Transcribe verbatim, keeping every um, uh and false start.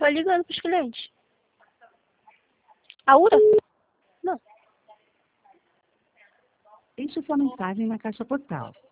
Tô ligando pros clientes. A Ura? Não. Deixe sua mensagem na caixa postal.